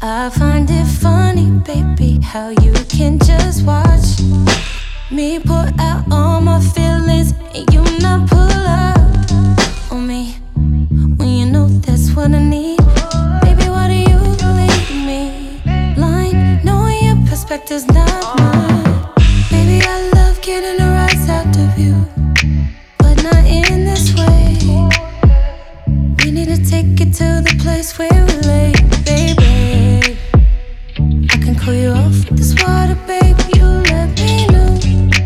I find it funny, baby, how you can just watch me pour out all my feelings and you not pull up on me when you know that's what I need. Baby, why do you leave me blind, knowing your perspective's not mine? Baby, I love getting a rise out of you, but not in this way. We need to take it to the place where we lay, baby. I can cool you off with this water, baby, you let me know.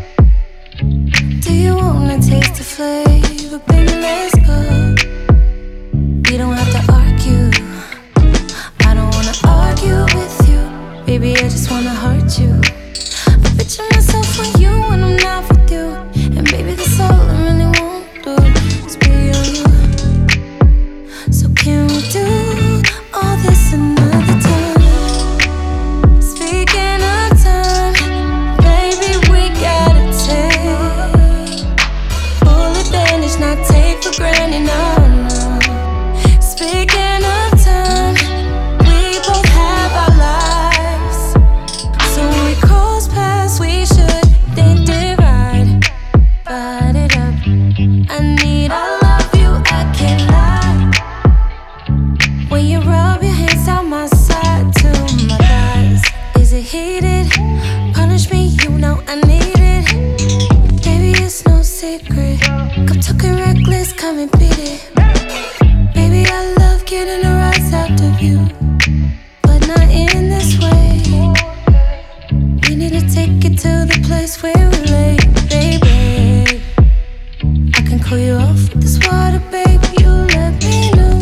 Do you wanna taste the flavor, baby, let's go. We don't have to argue, I don't wanna argue with you. Baby, I just wanna hurt you. I picture myself with you when I'm not with you. And baby, that's all I really want to do is be on you. So can we do all this another time? Speaking of time, baby, we gotta take full advantage, not take for granted, no, no. Speaking of time, we both have our lives, so when we cross paths, we should then divide it up. I need, I love you, I can't lie. When you rub your hands down my side to my thighs, is it heated? Punish me, you know I need it. Baby, it's no secret. Come talking reckless, come and beat it. Baby, I love getting a rise out of you, but not in this way. We need to take it to the place where we lay, baby. I can cool you off with this water, baby, you let me know.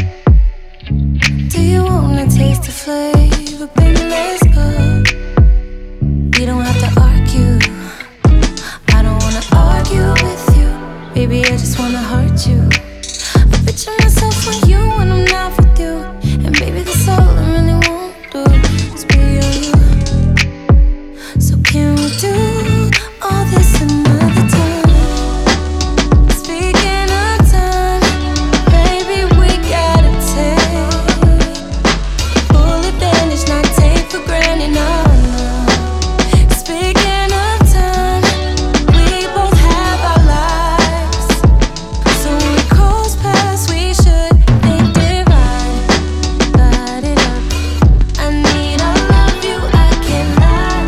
Do you wanna taste the flavor, baby, let's go. We don't have to argue, I don't wanna argue with you. Baby, I just wanna hurt you. I picture myself with you when I'm not with you. And baby, that's all I really want to do is be on you. So can we do all this another time? Speaking of time, baby, we gotta take full advantage, not take for granted, no, no. Speaking of time, we both have our lives, so when we cross paths, we should then divide it up. I need, I love you, I can't lie.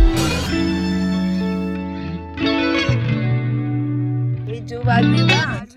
We do what we want.